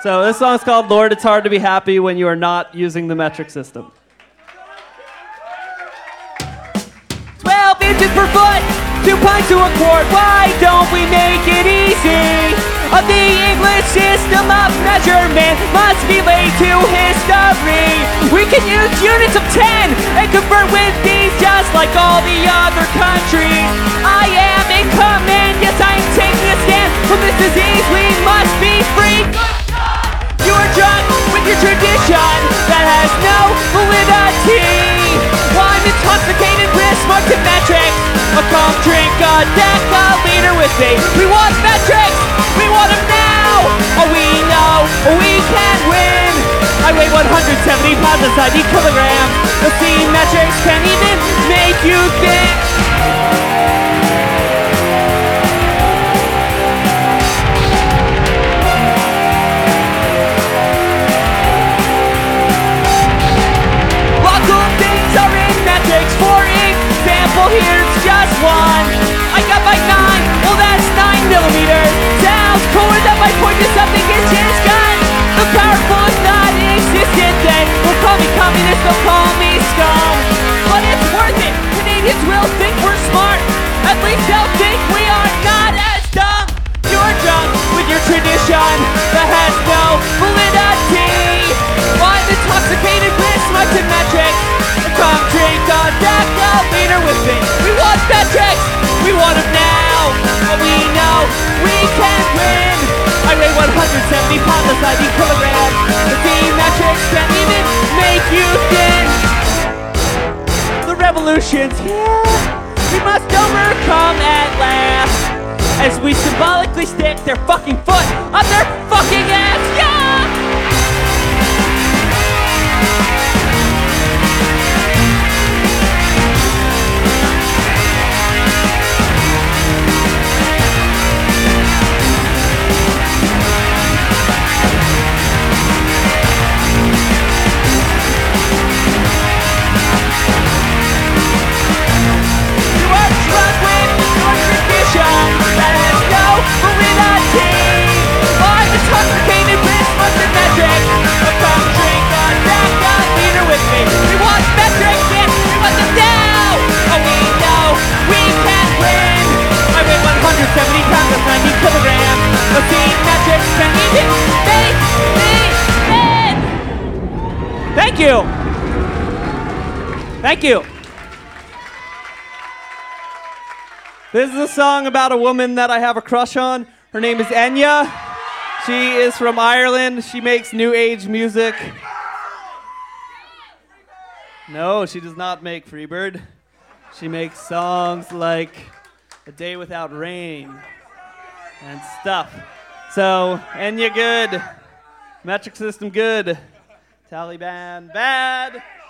So this song's called Lord, It's Hard to Be Happy When You Are Not Using the Metric System. 12 inches per foot, 2 pints to a quart. Why don't we make it easy? The English system of measurement must be laid to history. We can use units of 10 and convert with these just like all the other countries. I am in command, yes I am taking a stand. From this disease we must be free. You are drunk with your tradition that has no validity. I'm intoxicated with smart and metrics. Come drink a decaliter with me. We want metrics, we want them now. Oh, we know we can win. I weigh 170 pounds inside each kilogram. The C metrics can even make you think. For example, here's just one. I got my 9, well that's 9 millimeters. Sounds cooler than my 40-something inches gun. The powerful is not existent then. They'll call me communist, they'll call me scum. But it's worth it, Canadians will think we're smart. At least they'll think we are not as dumb. You're drunk with your tradition that has no validity. I'm intoxicated with smart and metrics. Come drink a decaliter with me. We want metrics, we want them now. But we know we can win. I weigh 170 pounds inside each kilogram. The C metrics can even make you thin. The revolution's here. We must overcome at last. As we symbolically stick their fucking foot up their fucking ass. Yeah! That has no validity. I'm intoxicated with smart and metrics. But come drink a decaliter with me. We want metrics, yes, we want them now. Oh, we know we can win. I weigh 170 pounds of 90 kilograms. The C metrics can even make me thin. Thank you. Thank you. This is a song about a woman that I have a crush on. Her name is Enya. She is from Ireland. She makes new age music. No, she does not make Freebird. She makes songs like A Day Without Rain and stuff. So, Enya good. Metric system good. Taliban bad.